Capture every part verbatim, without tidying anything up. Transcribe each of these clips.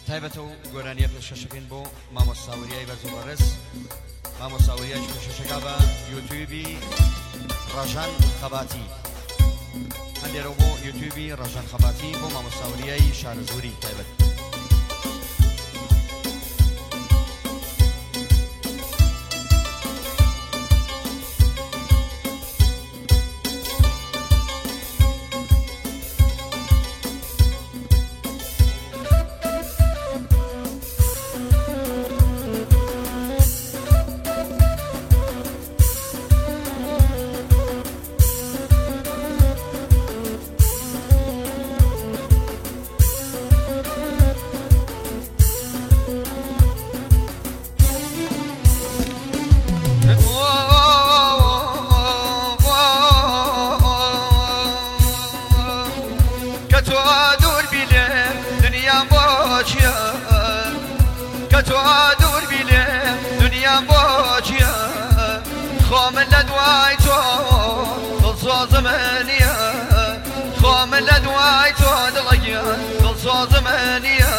تایبەتە و گۆرانیە پێشکەشەکەین بۆ مامۆستاوریای بەرز و بەڕێز مامۆستاوریای پێشکەشەکە بە یوتیوبی ڕەژان خەباتی هەندێرەوە بۆ یوتیوبی ڕەژان خەباتی بۆ مامۆستاوریای شارەزووری تایبەت كتوادور بيلي دنيا بوشيا خوم لدواي تو خلصو زمانيا خوم لدواي تو دلقيا خلصو زمانيا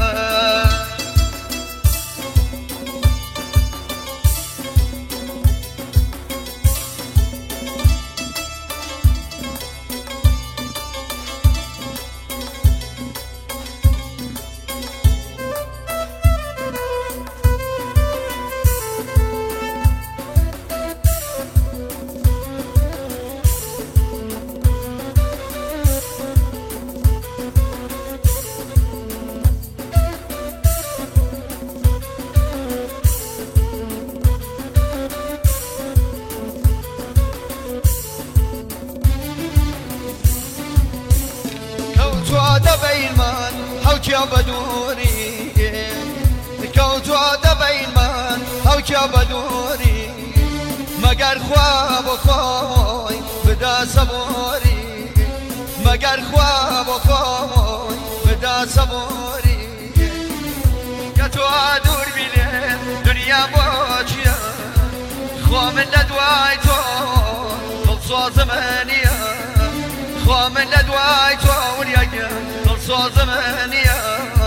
دبيلمان حوكي بدوري كوتو دبيلمان حوكي بدوري مگر خواب خوي بدا صبوري مگر خواب خوي بدا صبوري كتو دور بيلي دنيا بوشيا خوام لدواي تو خلصو زمانيا خوام لدواي تو وليا خلصو زمانيا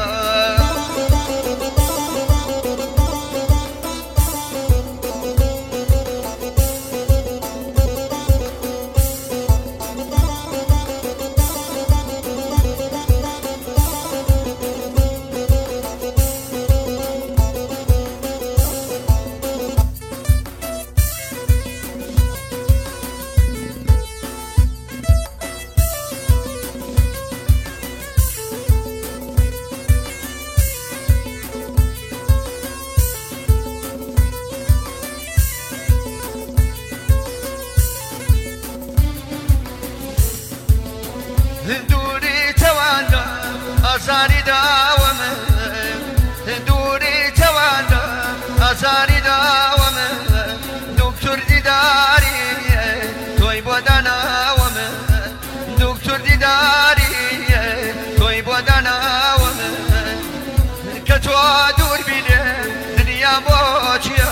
دوري توانا أزاري داومه دوري توانا أزاري داومه دكتور ديداري توي بودانا ومه دكتور ديداري توي بودانا ومه كتوا دور بيلي دنيا بوشيا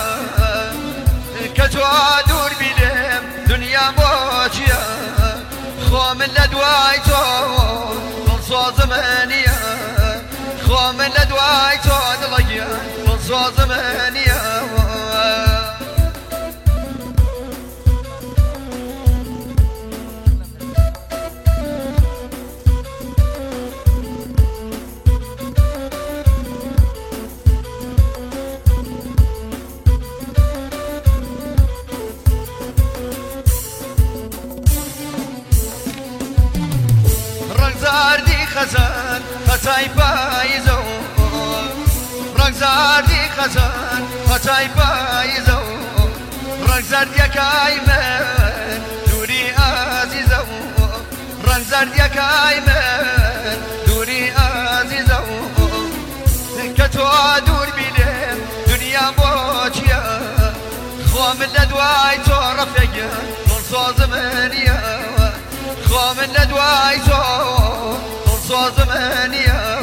كتوا دور بيلي دنيا بوشيا خوام لدواي تو خلصو زمانيا خوام لدواي تو دلقيا خلصو زمانيا رقصاردي خزان خطاي بايزو رقصاردي خزان خطاي بايزو رقصاردي كايمن دوري عزيزو رقصاردي كايمن دوري عزيزو كتو دور بيلم دنيا بوشيا خوام لدواي تو رفيا خلصو زمانيا خوام لدواي تو خلصو زمانيا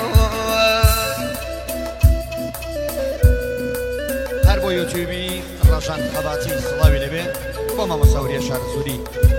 هەر بۆ یوتیوبی ڕەژان خەباتی سڵاوی لەبێ بۆ مامۆستاوریە شارەزووری